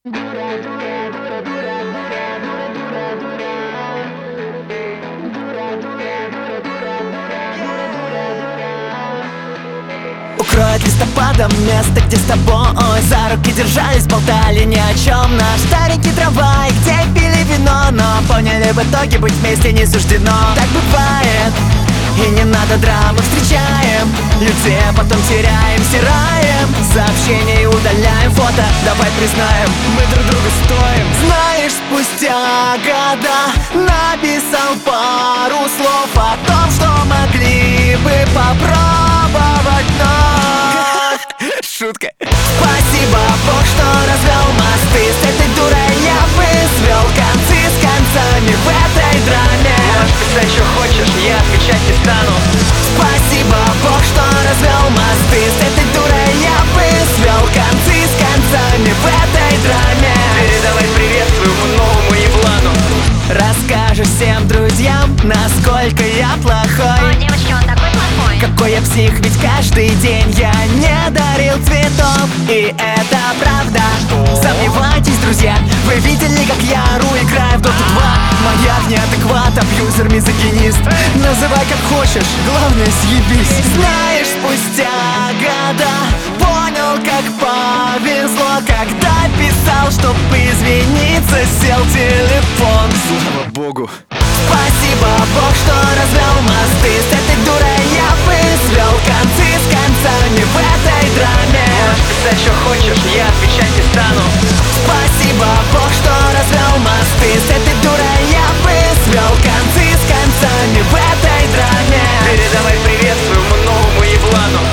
Укроет листопадом место, где с тобой за руки держались, болтали ни о чем. Наш старенький трамвай, где пили вино, но поняли в итоге быть вместе не суждено. Так бывает, и не надо драмы. Встречаем людей, а потом теряем, стираем сообщения и удаляем фото. Давай признаем, мы друг другу стоим. Знаешь, спустя года написал пару слов о том, что могли бы попробовать вновь. Шутка. Спасибо, Бог, что развел мосты. С этой дурой я бы свел концы с концами в этой драме. Можешь писать, что хочешь, я отвечать не стану. Спасибо, Бог, что развел мосты. С этой дурой я бы свел концы с концами в этой драме. Передавай привет своему новому еблану. Расскажешь всем друзьям, насколько я плохой. Ой, девочки, он такой плохой. Какой я псих, ведь каждый день я не дарил цветов. И это правда. Сомневайтесь, друзья, вы видели, как я ору, играю в Dota 2. Маяк неадекват, абьюзер, мизогинист. Называй как хочешь, главное съебись. Знаешь, спустя года понял, как повезло, когда писал, чтоб извиниться, сел телефон. Слава Богу. Спасибо, Бог, что развел мосты. С этой дурой я бы свел концы с концами в этой драме. Можешь писать, что хочешь, я отвечать не стану. Спасибо, Бог, что развел мосты. С этой дурой я бы свел концы с концами в этой драме. Передавай привет своему новому еблану.